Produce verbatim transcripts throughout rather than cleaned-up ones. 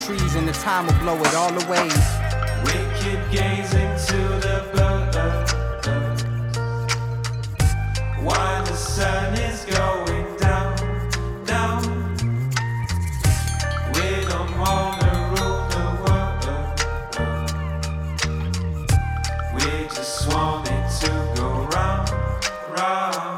trees and the time will blow it all away. We keep gazing to the birds while the sun is going down, down. We don't wanna rule the world. We just want it to go round, round.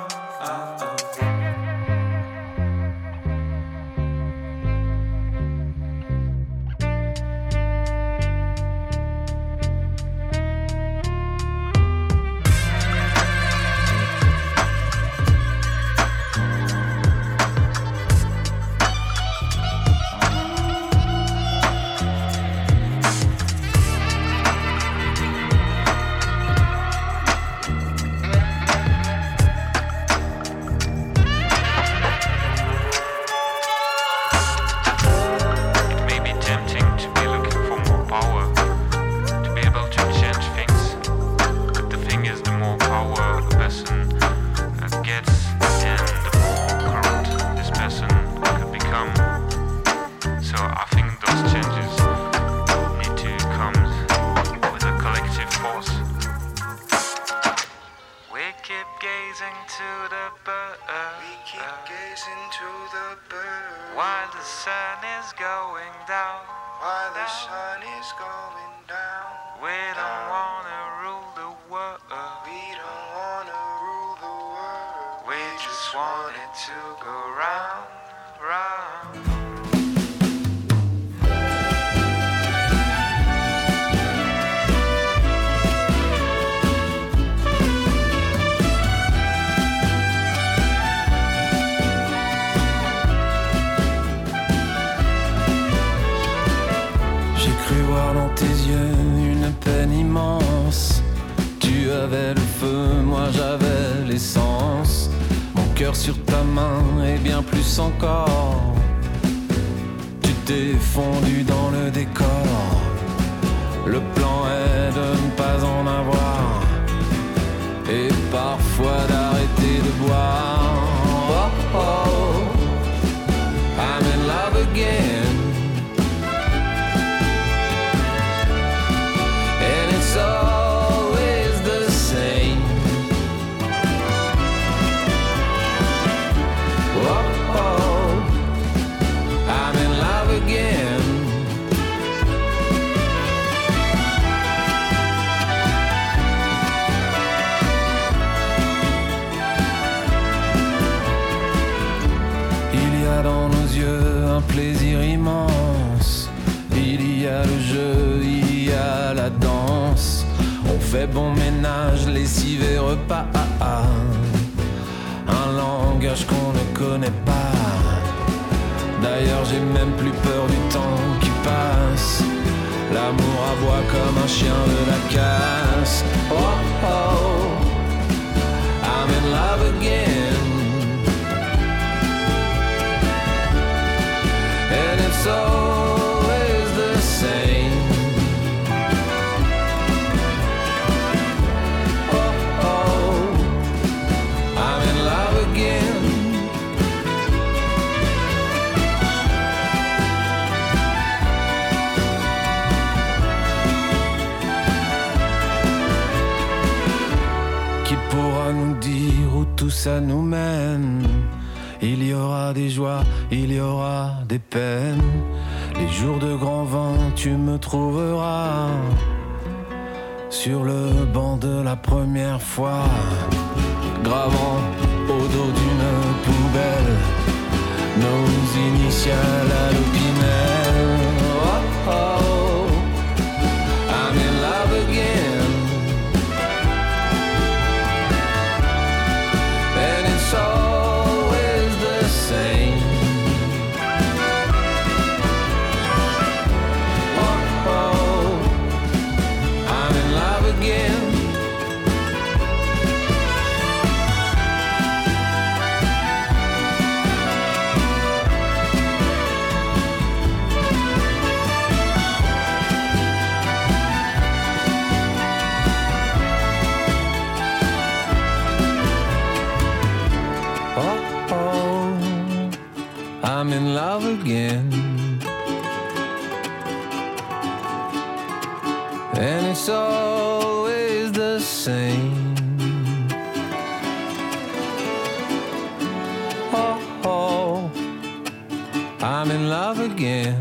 Sur ta main et bien plus encore, tu t'es fondu dans le décor. Le plan est de ne pas en avoir et parfois d'arrêter de boire. Oh, oh, I'm in love again, and it's always the same. Oh, oh, I'm in love again. Il y a dans nos yeux un plaisir immense. Il y a le jeu, il y a la danse. On fait bon ménage, lessive et repas. Un langage qu'on ne connaît pas. D'ailleurs j'ai même plus peur du temps qui passe. L'amour aboie comme un chien de la casse. Oh oh, I'm in love again, and it's always the same. Nous dire où tout ça nous mène. Il y aura des joies, il y aura des peines. Les jours de grand vent, tu me trouveras sur le banc de la première fois, gravant au dos d'une poubelle nos initiales à l'opinel. Oh oh, I'm in love again. It's always the same. Oh, oh, I'm in love again. and it's always the same. Oh, oh, I'm in love again.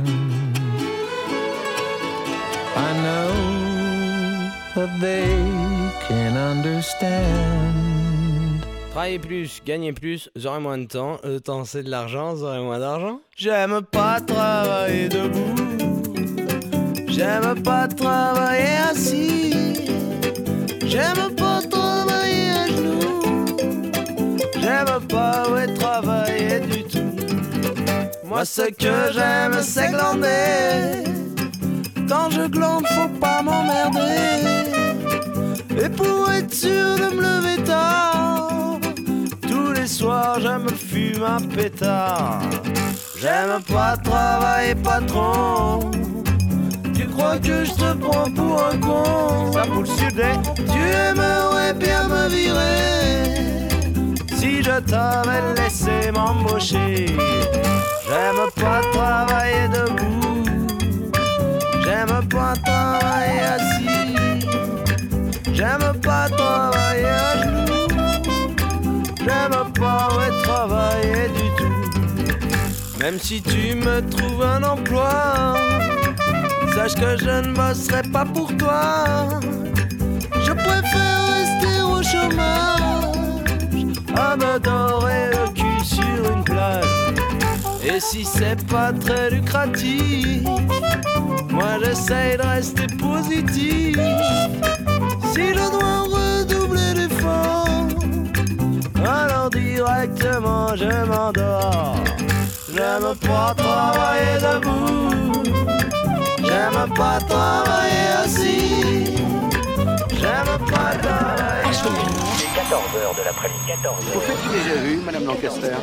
I know that they can understand. Travailler plus, gagner plus, j'aurai moins de temps. Le temps c'est de l'argent, j'aurai moins d'argent. J'aime pas travailler debout. J'aime pas travailler assis. J'aime pas travailler à genoux. J'aime pas ouais, travailler du tout. Moi ce que j'aime c'est glander. Quand je glande faut pas m'emmerder. Et pour être sûr de me lever tard, tous les soirs je me fume un pétard. J'aime pas travailler patron. Tu crois que je te prends pour un con? Ça pour le sud, hein? Tu aimerais bien me virer si je t'avais laissé m'embaucher. J'aime pas travailler debout. J'aime pas travailler assis. J'aime pas travailler à genoux. J'aime pas ouais, travailler du tout. Même si tu me trouves un emploi, sache que je ne bosserai pas pour toi. Je préfère rester au chômage, à me dorer le cul sur une plage. Et si c'est pas très lucratif, moi j'essaye de rester positif. Si je dois redoubler d'efforts, alors directement je m'endors. J'aime pas travailler debout. J'aime pas travailler assis. J'aime pas travailler assis. Il est quatorze heures de l'après-midi, quatorze heures. Au fait, tu déjà vu, Madame Lancaster?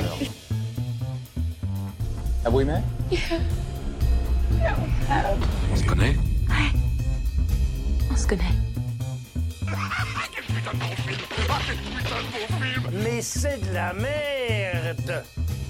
Have we met? On se connaît? Ouais. On se connaît. Mais c'est de la merde.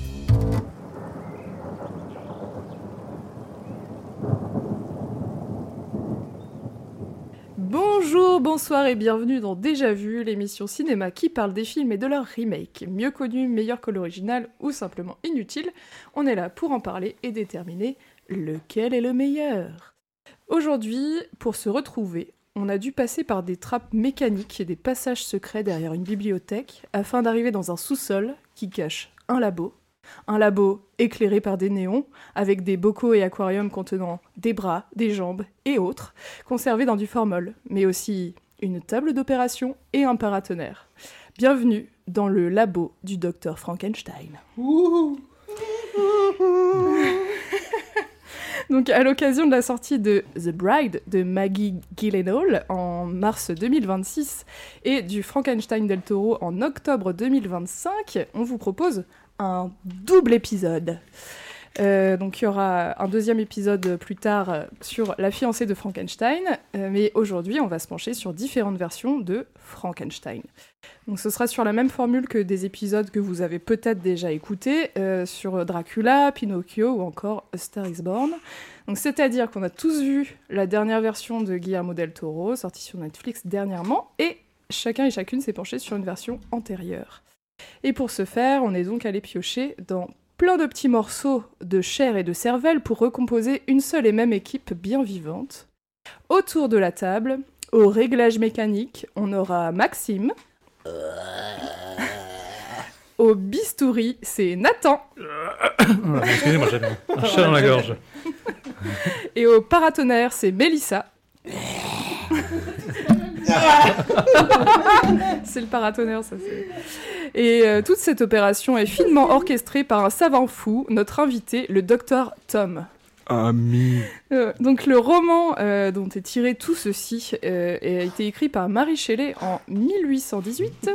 Bonjour, bonsoir et bienvenue dans Déjà Vu, l'émission cinéma qui parle des films et de leurs remakes. Mieux connus, meilleurs que l'original ou simplement inutiles, on est là pour en parler et déterminer lequel est le meilleur. Aujourd'hui, pour se retrouver, on a dû passer par des trappes mécaniques et des passages secrets derrière une bibliothèque afin d'arriver dans un sous-sol qui cache un labo. Un labo éclairé par des néons, avec des bocaux et aquariums contenant des bras, des jambes et autres, conservés dans du formol, mais aussi une table d'opération et un paratonnerre. Bienvenue dans le labo du docteur Frankenstein. Donc, à l'occasion de la sortie de The Bride de Maggie Gyllenhaal en mars deux mille vingt-six et du Frankenstein del Toro en octobre deux mille vingt-cinq, on vous propose un double épisode. Euh, donc il y aura un deuxième épisode plus tard euh, sur la fiancée de Frankenstein, euh, mais aujourd'hui on va se pencher sur différentes versions de Frankenstein. Donc ce sera sur la même formule que des épisodes que vous avez peut-être déjà écoutés, euh, sur Dracula, Pinocchio ou encore A Star is Born. Donc c'est-à-dire qu'on a tous vu la dernière version de Guillermo del Toro, sortie sur Netflix dernièrement, et chacun et chacune s'est penché sur une version antérieure. Et pour ce faire, on est donc allé piocher dans plein de petits morceaux de chair et de cervelle pour recomposer une seule et même équipe bien vivante. Autour de la table, au réglage mécanique, on aura Maxime. Au bistouri, c'est Nathan. Excusez-moi, j'ai un chat dans la gorge. Et au paratonnerre, c'est Mélissa. C'est le paratonnerre, ça c'est... Et euh, toute cette opération est finement orchestrée par un savant fou, notre invité, le docteur Tom. Ami. Euh, donc le roman euh, dont est tiré tout ceci euh, a été écrit par Mary Shelley en mille huit cent dix-huit.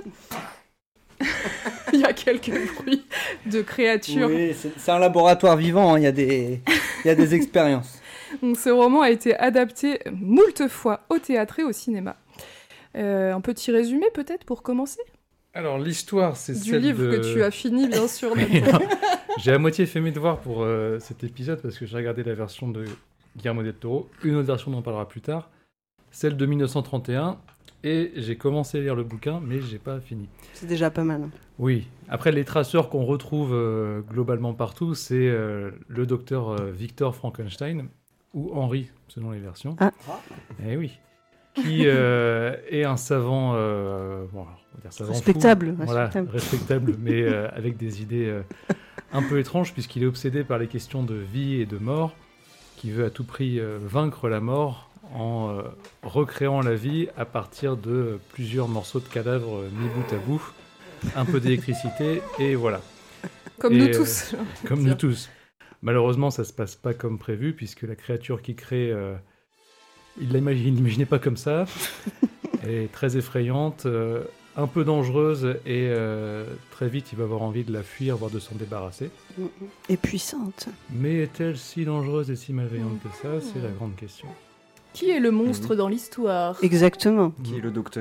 Il y a quelques bruits de créatures. Oui, c'est, c'est un laboratoire vivant, il hein, y a des, il y a des expériences. Donc ce roman a été adapté moult fois au théâtre et au cinéma. Euh, un petit résumé peut-être pour commencer ? Alors l'histoire, c'est du celle livre de... que tu as fini bien sûr. Oui, non, j'ai à moitié fait mes devoirs pour euh, cet épisode parce que j'ai regardé la version de Guillermo del Toro. Une autre version, on en parlera plus tard. celle de mille neuf cent trente et un, et j'ai commencé à lire le bouquin, mais j'ai pas fini. C'est déjà pas mal. Oui. Après, les traceurs qu'on retrouve euh, globalement partout, c'est euh, le docteur euh, Victor Frankenstein, ou Henri, selon les versions. Ah. Eh oui. Qui euh, est un savant, euh, bon, on va dire savant respectable, fou. Voilà, respectable. respectable, mais euh, avec des idées euh, un peu étranges, puisqu'il est obsédé par les questions de vie et de mort, qui veut à tout prix euh, vaincre la mort en euh, recréant la vie à partir de plusieurs morceaux de cadavres euh, mis bout à bout, un peu d'électricité, et voilà. Comme et, nous euh, tous. comme nous tous. Malheureusement, ça se passe pas comme prévu, puisque la créature qu'il crée, euh, il ne l'imaginait pas comme ça. Elle est très effrayante, euh, un peu dangereuse, et euh, très vite, il va avoir envie de la fuir, voire de s'en débarrasser. Et puissante. Mais est-elle si dangereuse et si malveillante que ça ? C'est la grande question. Qui est le monstre dans l'histoire ? Exactement. Qui est le docteur ?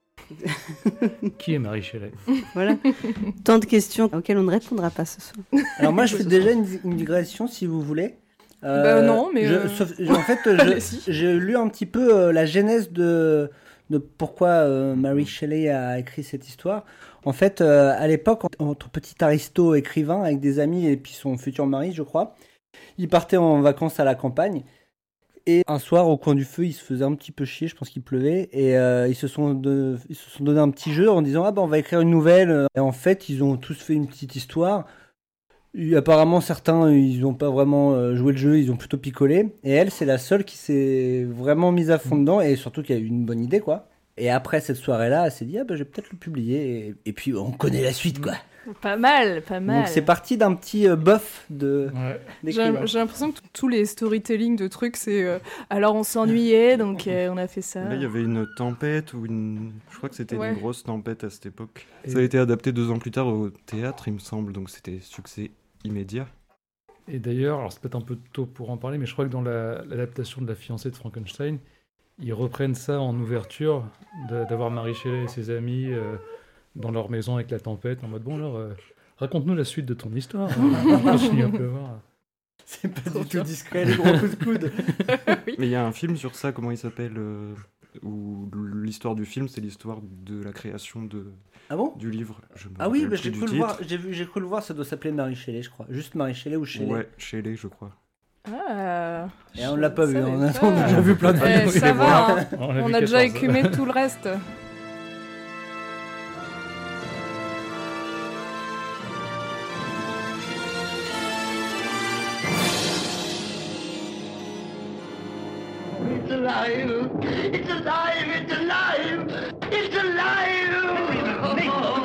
Qui est Marie Shelley ? Voilà. Tant de questions auxquelles on ne répondra pas ce soir. Alors moi, je fais déjà une, une digression, si vous voulez. Euh, Bah non, mais, je- euh, sauf- je- en fait, je- allez-y. j'ai lu un petit peu euh, la genèse de, de pourquoi euh, Mary Shelley a écrit cette histoire. En fait, euh, à l'époque, en- entre petit aristo écrivain avec des amis et puis son futur mari, je crois, il partait en vacances à la campagne. Et un soir, au coin du feu, ils se faisaient un petit peu chier, je pense qu'il pleuvait, et euh, ils, se sont de- ils se sont donné un petit jeu en disant « Ah ben, on va écrire une nouvelle ». Et en fait, ils ont tous fait une petite histoire. Et apparemment, certains, ils n'ont pas vraiment euh, joué le jeu, ils ont plutôt picolé. Et elle, c'est la seule qui s'est vraiment mise à fond dedans, et surtout qui a eu une bonne idée, quoi. Et après cette soirée-là, elle s'est dit « Ah ben, je vais peut-être le publier ». Et, et puis, on connaît la suite, quoi. Pas mal, pas mal. Donc, c'est parti d'un petit euh, buff de... Ouais. d'écrivain. J'ai j'ai l'impression que t- tous les storytelling de trucs, c'est euh, alors on s'ennuyait, donc euh, on a fait ça. Là, il y avait une tempête ou une. Je crois que c'était Ouais. une grosse tempête à cette époque. Et- Ça a été adapté deux ans plus tard au théâtre, il me semble, donc c'était succès immédiat. Et d'ailleurs, alors c'est peut-être un peu tôt pour en parler, mais je crois que dans la- l'adaptation de La fiancée de Frankenstein, ils reprennent ça en ouverture, de- d'avoir Mary Shelley et ses amis euh, dans leur maison avec la tempête, en mode bon alors, euh, raconte-nous la suite de ton histoire. On continue à pleuvoir. C'est pas du tout discret, les gros coups de coude. Mais il y a un film sur ça, comment il s'appelle euh, Où l'histoire du film, c'est l'histoire de la création de, Ah bon du livre. Je me Ah oui, rappelle bah, plus j'ai du cru le titre. voir, j'ai vu- j'ai cru le voir, ça doit s'appeler Mary Shelley, je crois. Juste Mary Shelley ou Shelley. Ouais, Shelley, je crois. Ah, Et on je l'a pas vu, savais on pas. a, on a déjà vu plein de Eh, vidéos. ça va, hein. On a On vu a déjà quatorze. écumé tout le reste. It's alive! It's alive! It's alive! It's alive!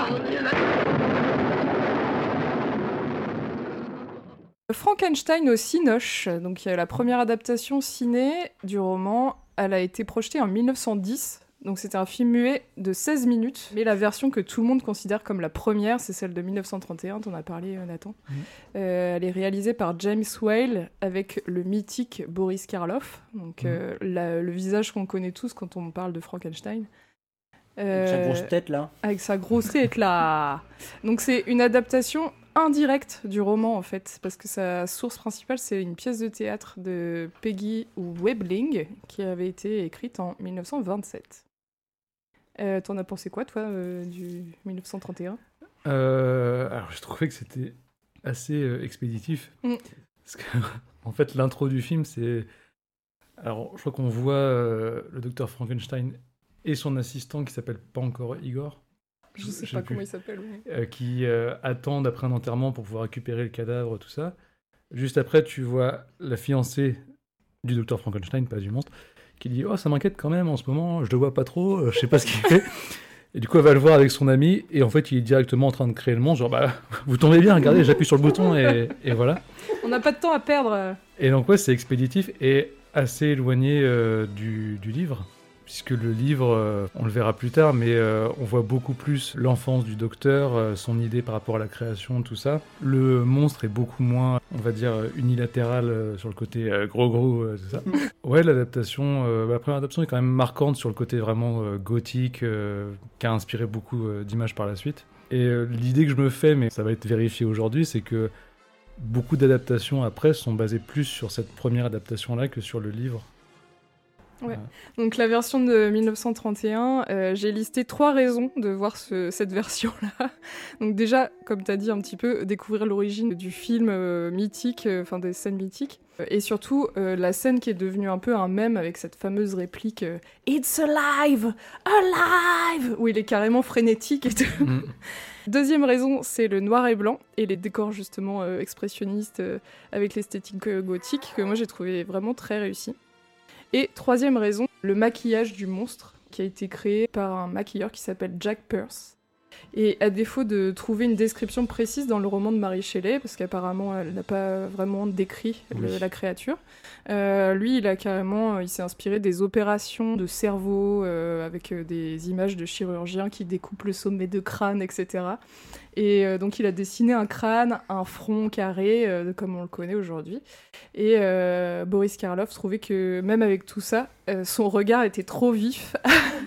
Frankenstein au Cinoche, donc euh, la première adaptation ciné du roman, elle a été projetée en mille neuf cent dix, donc c'était un film muet de seize minutes, mais la version que tout le monde considère comme la première, c'est celle de mille neuf cent trente et un, t'en as parlé euh, Nathan. Mhm. Euh, elle est réalisée par James Whale avec le mythique Boris Karloff, donc Mhm. euh, la- le visage qu'on connaît tous quand on parle de Frankenstein. Avec sa Euh, grosse tête là. avec sa grosse tête là. Donc c'est une adaptation indirecte du roman en fait, parce que sa source principale c'est une pièce de théâtre de Peggy Webling qui avait été écrite en mille neuf cent vingt-sept. Euh, T'en as pensé quoi toi euh, du mille neuf cent trente et un ? Euh, alors, je trouvais que c'était assez euh, expéditif. Mm. Parce que, en fait, l'intro du film, c'est. Alors, je crois qu'on voit euh, le docteur Frankenstein et son assistant qui s'appelle pas encore Igor. Je sais je pas sais comment plus. il s'appelle. Ouais. euh, qui euh, attendent après un enterrement pour pouvoir récupérer le cadavre, tout ça. Juste après, tu vois la fiancée du docteur Frankenstein, pas du monstre, qui dit « Oh, ça m'inquiète quand même en ce moment, je le vois pas trop, euh, je sais pas ce qu'il fait. » Et du coup, elle va le voir avec son ami, et en fait, il est directement en train de créer le monstre, genre « Bah, vous tombez bien, regardez, j'appuie sur le bouton, et, et voilà. » On n'a pas de temps à perdre. Et donc, ouais, c'est expéditif et assez éloigné euh, du, du livre, puisque le livre, euh, on le verra plus tard, mais euh, on voit beaucoup plus l'enfance du docteur, euh, son idée par rapport à la création, tout ça. Le monstre est beaucoup moins, on va dire, unilatéral euh, sur le côté euh, gros gros, euh, tout ça. Ouais, l'adaptation, euh, la première adaptation est quand même marquante sur le côté vraiment euh, gothique, euh, qui a inspiré beaucoup euh, d'images par la suite. Et euh, l'idée que je me fais, mais ça va être vérifié aujourd'hui, c'est que beaucoup d'adaptations après sont basées plus sur cette première adaptation-là que sur le livre. Ouais. Donc la version de mille neuf cent trente et un, euh, j'ai listé trois raisons de voir ce, cette version-là. Donc déjà, comme tu as dit un petit peu, découvrir l'origine du film euh, mythique, enfin euh, des scènes mythiques. Et surtout, euh, la scène qui est devenue un peu un mème avec cette fameuse réplique euh, « It's alive! Alive !» où il est carrément frénétique et tout. Mm. Deuxième raison, c'est le noir et blanc et les décors justement euh, expressionnistes euh, avec l'esthétique euh, gothique que moi j'ai trouvé vraiment très réussi. Et troisième raison, le maquillage du monstre qui a été créé par un maquilleur qui s'appelle Jack Pearce. Et à défaut de trouver une description précise dans le roman de Mary Shelley, parce qu'apparemment elle n'a pas vraiment décrit le, oui. la créature, euh, lui il a carrément, il s'est inspiré des opérations de cerveau euh, avec euh, des images de chirurgiens qui découpent le sommet de crâne, et cetera. Et euh, donc il a dessiné un crâne, un front carré, euh, comme on le connaît aujourd'hui. Et euh, Boris Karloff trouvait que même avec tout ça, euh, son regard était trop vif.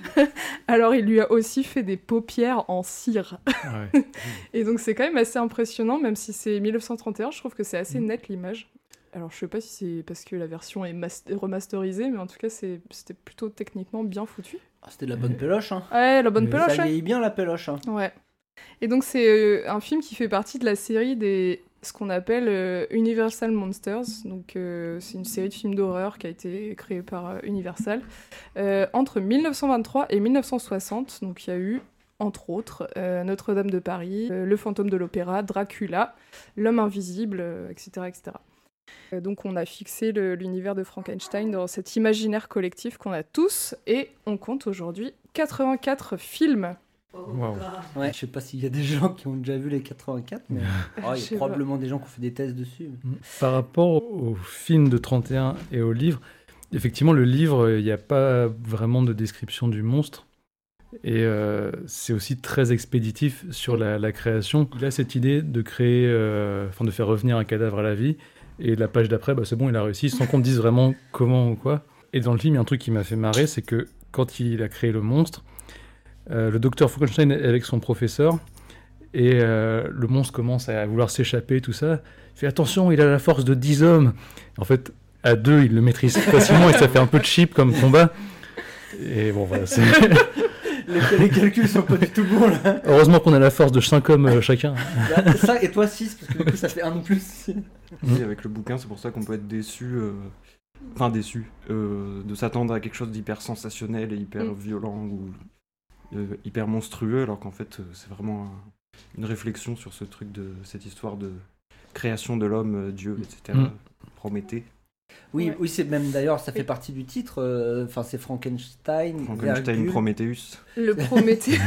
Alors il lui a aussi fait des paupières en cire. Ouais. Et donc c'est quand même assez impressionnant, même si c'est mille neuf cent trente et un, je trouve que c'est assez mmh. net l'image. Alors je sais pas si c'est parce que la version est mas- remasterisée, mais en tout cas c'est, c'était plutôt techniquement bien foutu. Ah, c'était de la bonne péloche, hein. Ouais, la bonne mais péloche. Ça vieillit bien la péloche, hein. Ouais. Et donc c'est euh, un film qui fait partie de la série des ce qu'on appelle euh, Universal Monsters. Donc euh, c'est une série de films d'horreur qui a été créée par euh, Universal euh, entre mille neuf cent vingt-trois et mille neuf cent soixante. Donc il y a eu entre autres euh, Notre-Dame de Paris, euh, Le Fantôme de l'Opéra, Dracula, L'Homme Invisible, euh, et cetera, et cetera. Euh, donc on a fixé le, l'univers de Frankenstein dans cet imaginaire collectif qu'on a tous et on compte aujourd'hui quatre-vingt-quatre films. Wow. Ouais, je sais pas s'il y a des gens qui ont déjà vu les quatre-vingt-quatre, mais oh, il y a probablement pas. Des gens qui ont fait des tests dessus. Par rapport au film de trente et un et au livre, effectivement, le livre, il n'y a pas vraiment de description du monstre. Et euh, c'est aussi très expéditif sur la, la création. Il a cette idée de créer, euh, enfin de faire revenir un cadavre à la vie. Et la page d'après, bah, c'est bon, il a réussi, sans qu'on dise vraiment comment ou quoi. Et dans le film, il y a un truc qui m'a fait marrer, c'est que quand il a créé le monstre, Euh, le docteur Frankenstein est avec son professeur et euh, le monstre commence à vouloir s'échapper, tout ça. Il fait attention, il a la force de dix hommes. En fait, à deux, il le maîtrise facilement et ça fait un peu cheap comme combat. Et bon, voilà. C'est... les, les calculs sont pas du tout bons là. Heureusement qu'on a la force de cinq hommes euh, chacun. ça et toi six, parce que du coup ça fait un de plus. Oui, avec le bouquin, c'est pour ça qu'on peut être déçu. Euh... Enfin, déçu. Euh, de s'attendre à quelque chose d'hyper sensationnel et hyper mm. violent ou. Euh, hyper monstrueux, alors qu'en fait euh, c'est vraiment un, une réflexion sur ce truc de cette histoire de création de l'homme, euh, Dieu, et cetera. Mm. Prométhée. Oui, ouais. oui, c'est même d'ailleurs, ça fait partie du titre. Enfin, euh, c'est Frankenstein. Frankenstein Prometheus. Le Prométhée.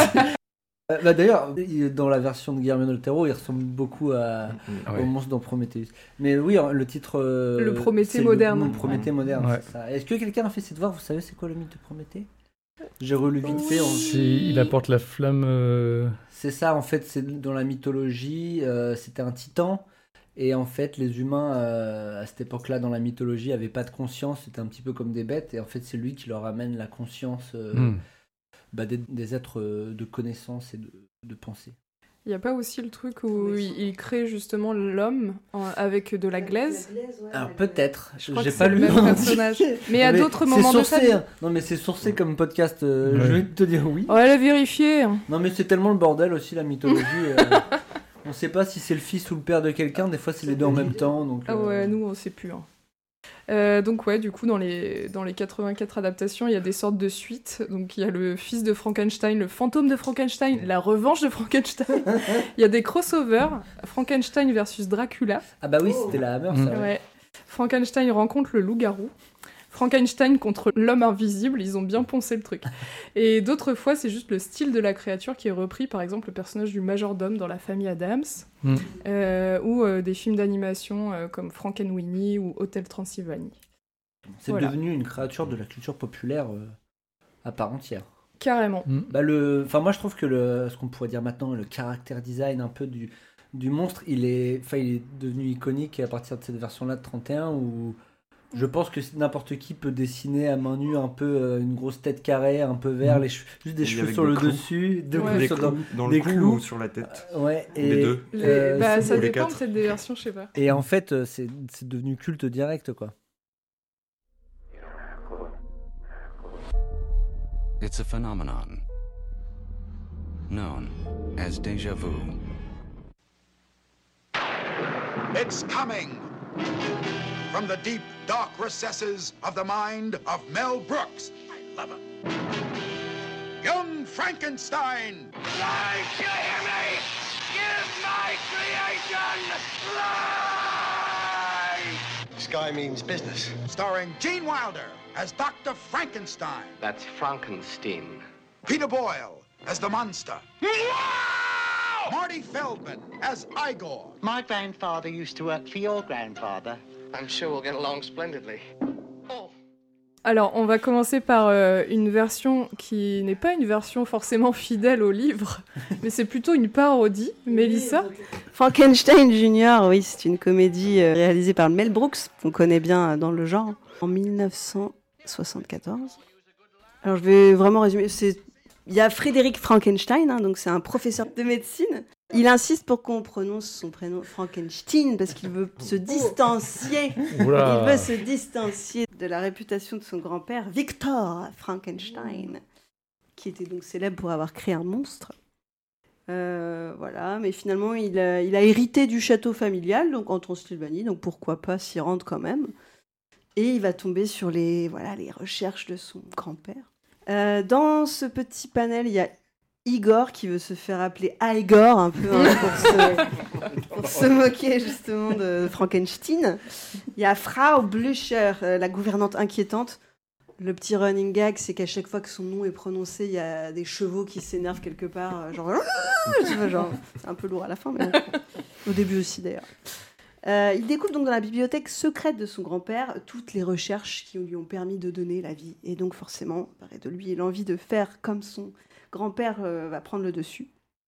euh, bah, d'ailleurs, dans la version de Guillermo del Toro, il ressemble beaucoup à, ah ouais. au monstre dans Prometheus. Mais oui, le titre. Euh, le Prométhée moderne. Le, le Prométhée ouais. moderne. Ouais. C'est ça. Est-ce que quelqu'un a fait ses devoirs? Vous savez, c'est quoi le mythe de Prométhée? J'ai relu vite oui. fait. On... Il apporte la flamme. Euh... C'est ça, en fait, c'est dans la mythologie, euh, c'était un titan. Et en fait, les humains, euh, à cette époque-là, dans la mythologie, n'avaient pas de conscience. C'était un petit peu comme des bêtes. Et en fait, c'est lui qui leur amène la conscience euh, mm. bah, des, des êtres de connaissance et de, de pensée. Il n'y a pas aussi le truc où il, il crée justement l'homme en, avec de la glaise, la glaise ouais, Alors peut-être, je crois j'ai que pas c'est lu le même personnage. Mais à d'autres moments sourcé, de sa vie. Hein. Non mais c'est sourcé comme podcast, euh, ouais. Je vais te dire oui. On va la vérifier. Non mais c'est tellement le bordel aussi la mythologie. euh, on sait pas si c'est le fils ou le père de quelqu'un, des fois c'est les deux en même temps. Donc, ah ouais, euh... nous on sait plus. Hein. Euh, donc ouais, du coup dans les, dans les quatre-vingt-quatre adaptations, il y a des sortes de suites. Donc il y a le fils de Frankenstein, le fantôme de Frankenstein, la revanche de Frankenstein. Il y a des crossovers, Frankenstein versus Dracula. Ah bah oui, c'était la Hammer ça. Ouais. Ouais. Frankenstein rencontre le loup-garou. Frankenstein contre l'homme invisible, ils ont bien poncé le truc. Et d'autres fois, c'est juste le style de la créature qui est repris, par exemple le personnage du majordome dans La Famille Addams, mm. euh, ou euh, des films d'animation euh, comme Frankenweenie ou Hôtel Transylvanie. C'est voilà. devenu une créature de la culture populaire euh, à part entière. Carrément. Mm. Bah le, enfin moi je trouve que le, ce qu'on pourrait dire maintenant, le character design un peu du, du monstre, il est, enfin il est devenu iconique à partir de cette version-là de trente et un où je pense que n'importe qui peut dessiner à main nue un peu euh, une grosse tête carrée, un peu vert, mmh. les cheveux, juste des cheveux sur des le clous. Dessus, de ouais. des clous dans, dans des le cou clous ou sur la tête. Euh, ouais, et les deux. Les, euh, bah, ça dépend de cette version, je sais pas. Et en fait, c'est, c'est devenu culte direct, quoi. It's a phenomenon known as déjà vu. It's coming from the deep, dark recesses of the mind of Mel Brooks. I love him. Young Frankenstein. Life, you hear me? Give my creation life! Sky means business. Starring Gene Wilder as Doctor Frankenstein. That's Frankenstein. Peter Boyle as the monster. Marty Feldman as Igor. My grandfather used to work for your grandfather. I'm sure we'll get along splendidly. Alors, on va commencer par euh, une version qui n'est pas une version forcément fidèle au livre, mais c'est plutôt une parodie. Mélissa ? Frankenstein Junior, oui, c'est une comédie euh, réalisée par Mel Brooks, qu'on connaît bien dans le genre, en dix-neuf cent soixante-quatorze. Alors, je vais vraiment résumer. C'est... Il y a Frédéric Frankenstein, hein, donc c'est un professeur de médecine. Il insiste pour qu'on prononce son prénom Frankenstein parce qu'il veut se distancier. Oula. Il veut se distancier de la réputation de son grand-père, Victor Frankenstein, qui était donc célèbre pour avoir créé un monstre. Euh, voilà, mais finalement, il a, il a hérité du château familial, donc en Transylvanie, donc pourquoi pas s'y rendre quand même. Et il va tomber sur les, voilà, les recherches de son grand-père. Euh, dans ce petit panel, il y a Igor qui veut se faire appeler Igor un peu hein, pour, se, pour se moquer justement de Frankenstein. Il y a Frau Blücher, euh, la gouvernante inquiétante. Le petit running gag, c'est qu'à chaque fois que son nom est prononcé, il y a des chevaux qui s'énervent quelque part. Euh, genre, tu vois, genre, c'est un peu lourd à la fin, mais bon. Au début aussi d'ailleurs. Euh, il découvre donc dans la bibliothèque secrète de son grand-père toutes les recherches qui lui ont permis de donner la vie. Et donc forcément, pareil de lui, il a envie de faire comme son grand-père euh, va prendre le dessus.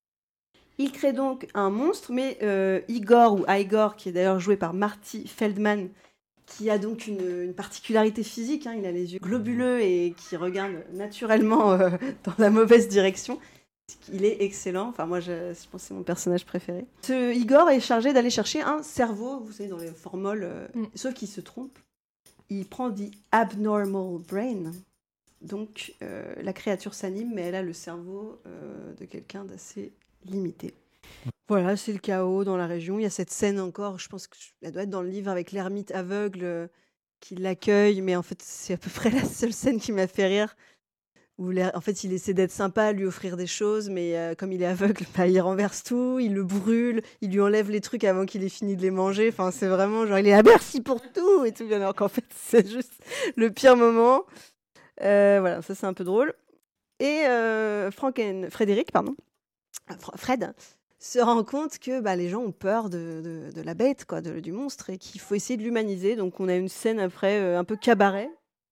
Il crée donc un monstre, mais euh, Igor, ou Igor, qui est d'ailleurs joué par Marty Feldman, qui a donc une, une particularité physique, hein, il a les yeux globuleux et qui regarde naturellement euh, dans la mauvaise direction. Il est excellent, enfin moi je, je pense que c'est mon personnage préféré. Ce Igor est chargé d'aller chercher un cerveau, vous savez, dans les formoles, euh, mm. sauf qu'il se trompe. Il prend dit abnormal brain, donc euh, la créature s'anime, mais elle a le cerveau euh, de quelqu'un d'assez limité. Voilà, c'est le chaos dans la région. Il y a cette scène encore, je pense qu'elle doit être dans le livre avec l'ermite aveugle euh, qui l'accueille, mais en fait c'est à peu près la seule scène qui m'a fait rire. Où en fait, il essaie d'être sympa, lui offrir des choses, mais euh, comme il est aveugle, bah, il renverse tout, il le brûle, il lui enlève les trucs avant qu'il ait fini de les manger. Enfin, c'est vraiment genre, il est à merci pour tout et tout. Alors qu'en fait, c'est juste le pire moment. Euh, voilà, ça c'est un peu drôle. Et euh, Franken... Frédéric, pardon, Fred, se rend compte que bah, les gens ont peur de, de, de la bête, quoi, de, du monstre, et qu'il faut essayer de l'humaniser. Donc, on a une scène après euh, un peu cabaret,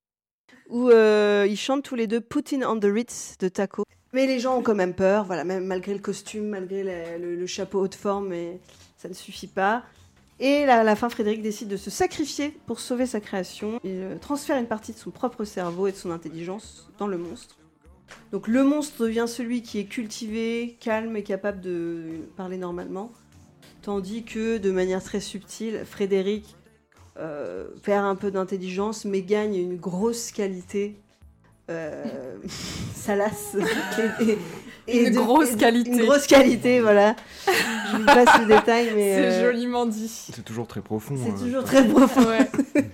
où euh, ils chantent tous les deux Putting on the Ritz de Taco. Mais les gens ont quand même peur, voilà, même malgré le costume, malgré la, le, le chapeau haut de forme, mais ça ne suffit pas. Et là, à la fin, Frédéric décide de se sacrifier pour sauver sa création. Il euh, transfère une partie de son propre cerveau et de son intelligence dans le monstre. Donc le monstre devient celui qui est cultivé, calme et capable de parler normalement. Tandis que, de manière très subtile, Frédéric Euh, perd un peu d'intelligence mais gagne une grosse qualité euh, salace et, et une de, grosse et de, qualité une grosse qualité voilà je vous passe le détail mais c'est euh, joliment dit, c'est toujours très profond, c'est euh, toujours très profond ouais.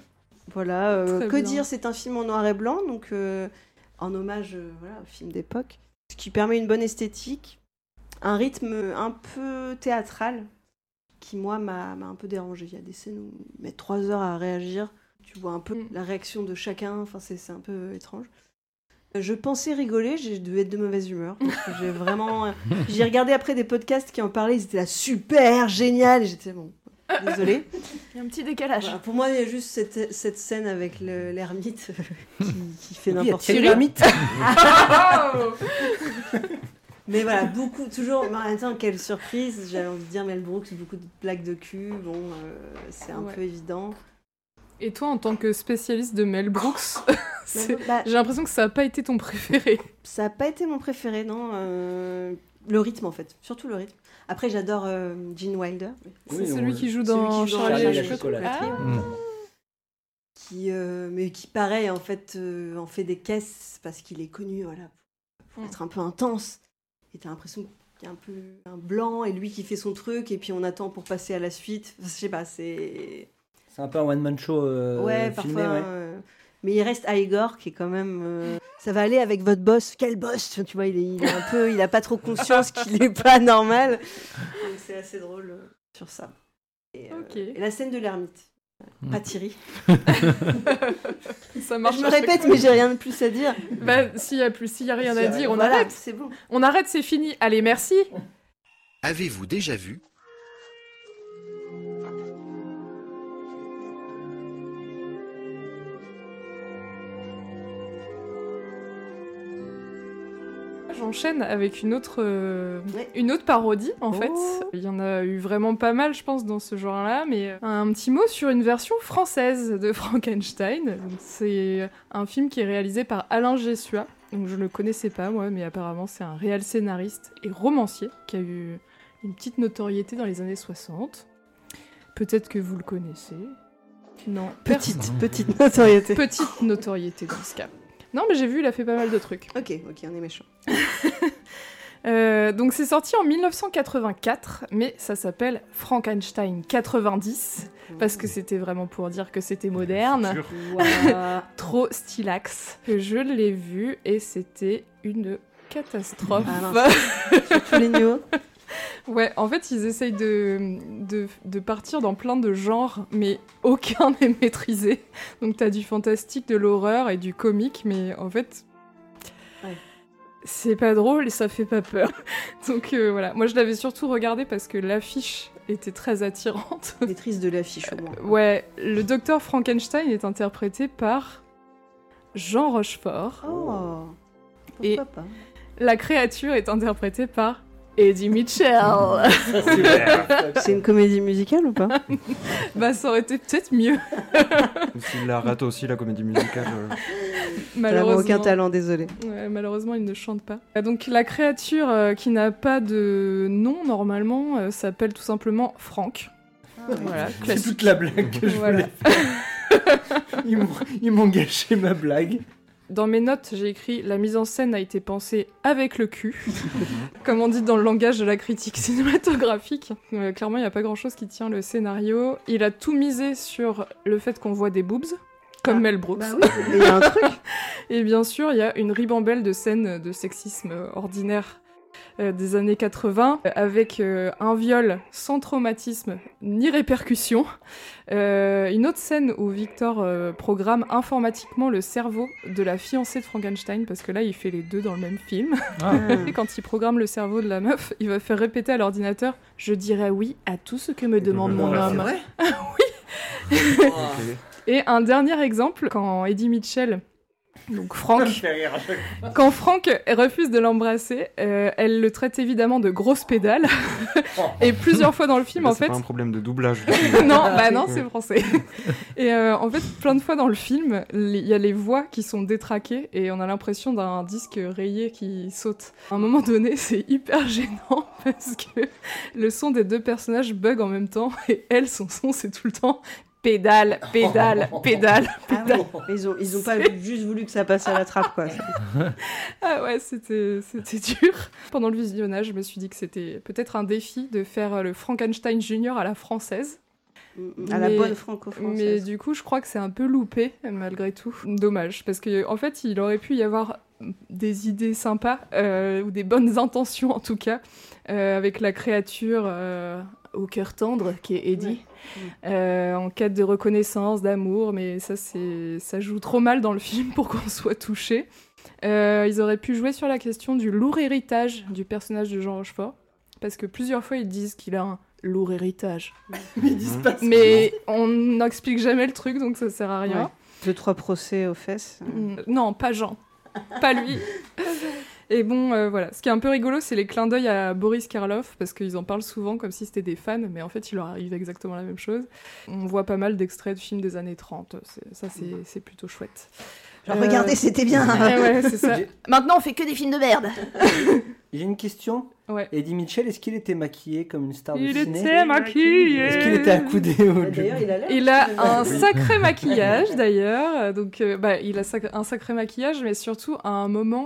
Voilà euh, Très que bien. dire, c'est un film en noir et blanc donc euh, en hommage euh, voilà, au film d'époque, ce qui permet une bonne esthétique, un rythme un peu théâtral qui, moi, m'a, m'a un peu dérangée. Il y a des scènes où ils mettent trois heures à réagir. Tu vois un peu mm. la réaction de chacun. Enfin, c'est, c'est un peu étrange. Je pensais rigoler, j'ai dû être de mauvaise humeur. Parce que j'ai vraiment... J'ai regardé après des podcasts qui en parlaient. Ils étaient là, super, génial. Et j'étais, bon, désolée. Il y a un petit décalage. Voilà, pour moi, il y a juste cette, cette scène avec le, l'ermite qui, qui fait n'importe quoi. Oui, l'ermite. Mais voilà, beaucoup, toujours, mais attends, quelle surprise, j'avais envie de dire Mel Brooks, beaucoup de blagues de cul, bon, euh, c'est un ouais. peu évident. Et toi, en tant que spécialiste de Mel Brooks, bah, j'ai l'impression que ça n'a pas été ton préféré. Ça n'a pas été mon préféré, non. Euh, le rythme, en fait, surtout le rythme. Après, j'adore euh, Gene Wilder. C'est oui, celui on... qui joue dans celui qui joue Charlie et la chocolaterie. Ah. Mmh. qui, euh, mais qui pareil, en fait, euh, en fait des caisses parce qu'il est connu, voilà, pour, pour être un peu intense. Et t'as l'impression qu'il y a un peu un blanc et lui qui fait son truc, et puis on attend pour passer à la suite. Enfin, je sais pas, c'est... C'est un peu un one-man show euh, ouais, filmé, parfois, ouais. euh, mais il reste Igor qui est quand même... Euh, ça va aller avec votre boss. Quel boss? Tu vois, il est, il est un peu... Il a pas trop conscience qu'il est pas normal. Donc c'est assez drôle euh, sur ça. Et, euh, Okay. et la scène de l'ermite. Mmh. Pas Thierry. Ça marche. Je me répète, mais j'ai rien de plus à dire. Bah, s'il y a plus, s'il y a rien S'il y à a dire, rien. on Voilà, arrête. c'est bon. On arrête, c'est fini. Allez, merci. Avez-vous déjà vu J'enchaîne avec une autre, euh, une autre parodie, en fait. Il y en a eu vraiment pas mal, je pense, dans ce genre-là, mais un petit mot sur une version française de Frankenstein. Donc, c'est un film qui est réalisé par Alain Gessua. Donc, je ne le connaissais pas, moi, mais apparemment, c'est un réel scénariste et romancier qui a eu une petite notoriété dans les années soixante. Peut-être que vous le connaissez. Non. Petite, Personne. petite notoriété. Petite notoriété, dans ce cas. Non, mais j'ai vu, il a fait pas mal de trucs. Ok, ok, on est méchant. euh, donc c'est sorti en mille neuf cent quatre-vingt-quatre, mais ça s'appelle Frankenstein quatre-vingt-dix, parce que c'était vraiment pour dire que c'était moderne. Wow. Trop stylax. Je l'ai vu et c'était une catastrophe. Ah non, surtout les néos. Ouais, en fait, ils essayent de, de, de partir dans plein de genres, mais aucun n'est maîtrisé. Donc t'as du fantastique, de l'horreur et du comique, mais en fait, ouais. C'est pas drôle et ça fait pas peur. Donc euh, voilà, moi je l'avais surtout regardé parce que l'affiche était très attirante. Maîtrise de l'affiche au moins. Euh, ouais, le docteur Frankenstein est interprété par Jean Rochefort. Oh, et pas. La créature est interprétée par Eddie Mitchell. C'est une comédie musicale ou pas? Bah ça aurait été peut-être mieux. S'il la rate aussi, la comédie musicale. Euh... Malheureusement. Aucun talent, désolé. Ouais, malheureusement, il ne chante pas. Donc la créature euh, qui n'a pas de nom normalement euh, s'appelle tout simplement Frank. Ah, voilà, c'est classique. toute la blague que je Voilà. voulais faire. Ils m'ont, ils m'ont gâché ma blague. Dans mes notes, j'ai écrit « La mise en scène a été pensée avec le cul », comme on dit dans le langage de la critique cinématographique. Euh, clairement, il n'y a pas grand-chose qui tient le scénario. Il a tout misé sur le fait qu'on voit des boobs, comme Ah, Mel Brooks. Bah oui, il y a un truc. Et bien sûr, il y a une ribambelle de scènes de sexisme ordinaire euh, des années quatre-vingts, euh, avec euh, un viol sans traumatisme ni répercussion. Euh, une autre scène où Victor euh, programme informatiquement le cerveau de la fiancée de Frankenstein, parce que là, il fait les deux dans le même film. Ah. Et quand il programme le cerveau de la meuf, il va faire répéter à l'ordinateur « Je dirais oui à tout ce que me demande mon C'est homme. » vrai? Oui. Ok. Et un dernier exemple, quand Eddie Mitchell, donc Frank, Ça me fait rire à chaque fois. quand Frank refuse de l'embrasser, euh, elle le traite évidemment de grosse pédale. Et plusieurs fois dans le film, Là, en c'est fait... pas un problème de doublage. non, bah non, Ouais. c'est français. Et euh, en fait, plein de fois dans le film, il y a les voix qui sont détraquées et on a l'impression d'un disque rayé qui saute. À un moment donné, c'est hyper gênant parce que le son des deux personnages bug en même temps et elle, son son, c'est tout le temps pédale, pédale, pédale, Ah pédale. oui, ils ont, ils ont pas juste voulu que ça passe à la trappe, quoi. Ah ouais, c'était, c'était dur. Pendant le visionnage, je me suis dit que c'était peut-être un défi de faire le Frankenstein Junior à la française. À la Mais- bonne franco-française. Mais du coup, je crois que c'est un peu loupé, malgré tout. Dommage, parce que en fait, il aurait pu y avoir des idées sympas, euh, ou des bonnes intentions en tout cas, euh, avec la créature euh, au cœur tendre, qui est Eddie, Ouais. euh, en quête de reconnaissance, d'amour, mais ça, c'est... ça joue trop mal dans le film pour qu'on soit touché. Euh, ils auraient pu jouer sur la question du lourd héritage du personnage de Jean Rochefort, parce que plusieurs fois, ils disent qu'il a un lourd héritage. Mais ils disent pas ça. Mais on n'explique jamais le truc, donc ça sert à rien. Ouais. Deux, trois procès aux fesses. Mm, Non, pas Jean. Pas lui. Et bon, euh, voilà. Ce qui est un peu rigolo, c'est les clins d'œil à Boris Karloff, parce qu'ils en parlent souvent comme si c'était des fans, mais en fait, il leur arrive exactement la même chose. On voit pas mal d'extraits de films des années trente. C'est- ça, c'est, c'est plutôt chouette. Genre, Euh, regardez, c'était bien. Ouais, ouais, c'est ça. Maintenant, on fait que des films de merde. J'ai une question. Ouais. Eddie Mitchell, est-ce qu'il était maquillé comme une star Il de ciné était maquillé. Est-ce qu'il était accoudé au D'ailleurs, il a l'air. Il a un Oui. sacré maquillage d'ailleurs, donc euh, bah, il a sac- un sacré maquillage, mais surtout à un moment